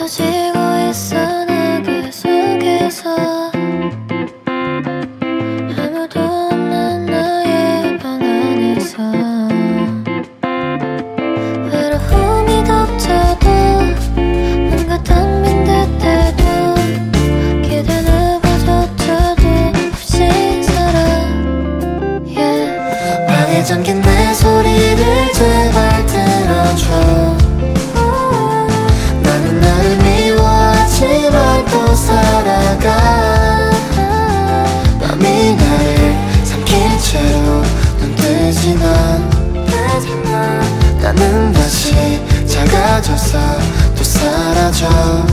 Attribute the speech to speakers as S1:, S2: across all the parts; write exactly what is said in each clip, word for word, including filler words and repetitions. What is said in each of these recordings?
S1: 펼쳐지고 있어 내 귀 속에서. 아무도 없는 너의 방 안에서 외로움이 덮쳐도 뭔가 덤빈 듯해도 기대 누구조차도 없이 살아. yeah. 방에 잠긴 내 소리를 제발 들어줘. 나는 나를 미워하지만 또 살아가. 밤이 나를 삼킨 채로 눈 뜨지만 나는 다시 작아져서 또 사라져.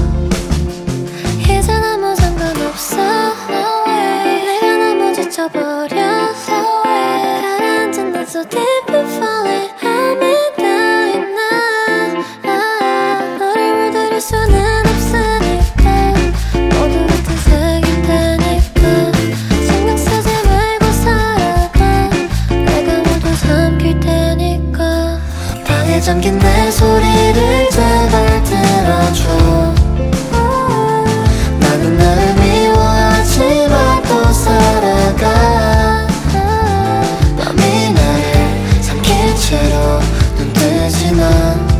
S1: 이젠 아무 상관없어 no way. 내가 너무 지쳐버려 no way. 가라앉은 난 so deep and falling. I'm in dying now. 아, 너를 물들일 수는 없으니까 모두 같은 색인 테니까 신경 쓰지 말고 살아가. 내가 모두 삼킬 테니까. 방에 잠긴 내 소리를 제발 들어줘. 나는 나를 미워하지만 또 살아가. 밤이 나를 삼킨 채로 눈 뜨지만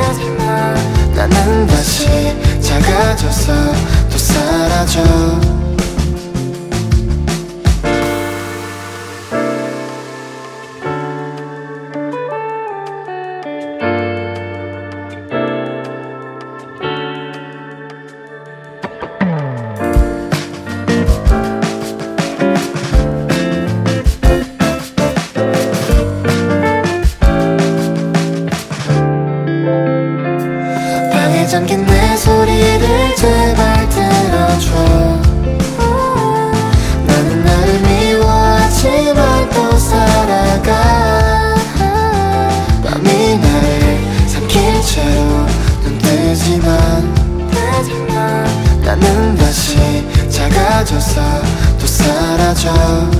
S1: 나는 다시 작아져서 또 사라져. 방에 잠긴 내 소리를 제발 들어줘. 나는 나를 미워하지만 또 살아가. 밤이 나를 삼킨 채로 눈 뜨지만 나는 다시 작아져서 또 사라져.